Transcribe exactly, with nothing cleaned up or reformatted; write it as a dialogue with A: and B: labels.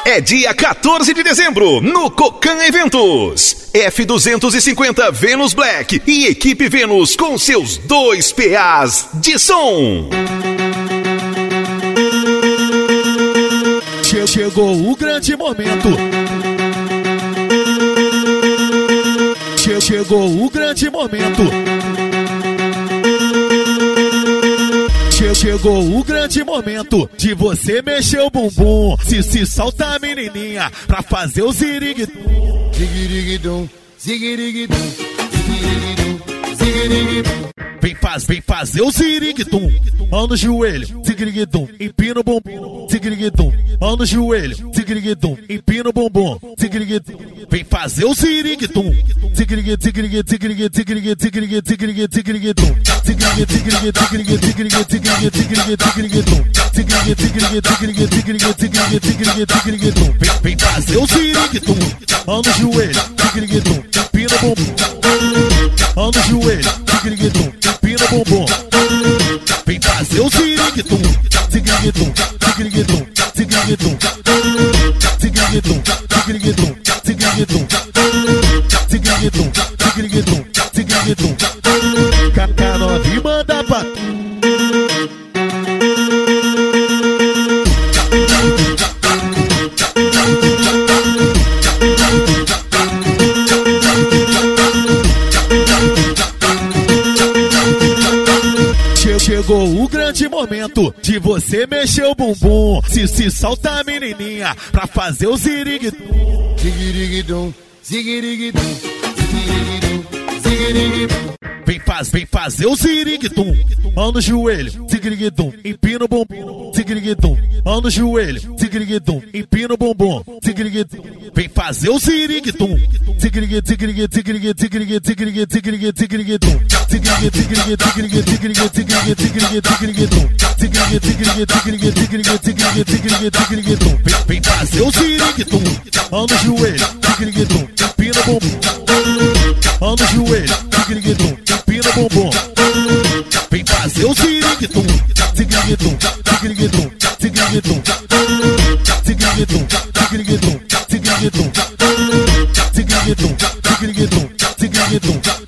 A: é dia quatorze de dezembro, no Cocan Eventos. F duzentos e cinquenta Venus Black e equipe Venus com seus dois P As de som.
B: Chegou o grande momento. Chegou o grande momento. Chegou o grande momento de você mexer o bumbum. Se se solta a menininha pra fazer o ziriguidum.
C: Zigirigidum, zigirigidum, zigirigidum, zigirigidum.
B: Vem, faz, vem fazer o ziriguidum. Mão no joelho, zigiriguidum, empina o bumbum. Zigiriguidum, mão no joelho, zigiriguidum, empina o bumbum. Zigiriguidum, vem fazer o ziriguidum. Zigiriguidum, zigiriguidum, zigiriguidum, zigiriguidum, zigiriguidum, zigiriguidum, zigiriguidum, zigiriguidum, zigiriguidum, zigiriguidum, zigiriguidum, zigiriguidum, zigiriguidum, zigiriguidum, zigiriguidum. Vem fazer o ziriguidum. Mão no joelho, zigiriguidum, empina o bumbum. Mão no joelho, zigiriguidum, empina o bumbum. Vem fazer o ziriguidum. Zigiriguidum, zigiriguidum, zigiriguidum, zigiriguidum, zigiriguidum, zigiriguidum, zigiriguidum, zigiriguidum, zigiriguidum. K nove manda pra tu. Chegou o grande momento de você mexer o bumbum. Se se solta a menininha pra fazer o ziriguidum.
C: Zigirigidum, zigirigidum, zigirigidum, zigirigidum.
B: Vem, faz, vem fazer o ziriguidum. Mão no joelho, zigiriguidum, empina o bumbum. Zigiriguidum, mão no joelho, zigiriguidum, empina o bumbum. Zigiriguidum, vem fazer o ziriguidum. Zigiriguidum, zigiriguidum, zigiriguidum, zigiriguidum, zigiriguidum, zigiriguidum, zigiriguidum, zigiriguidum, zigiriguidum, zigiriguidum, zigiriguidum, zigiriguidum, zigiriguidum, zigiriguidum, zigiriguidum, zigiriguidum. Vem fazer o ziriguidum. Mão no joelho, zigiriguidum, empina o bumbum. Mão no joelho, zigiriguidum, empina o bumbum. Vem fazer o ziriguidum. Zigiriguidum, zigiriguidum, zigiriguidum, zigiriguidum, zigiriguidum, zigiriguidum, zigiriguidum, zigiriguidum, zigiriguidum.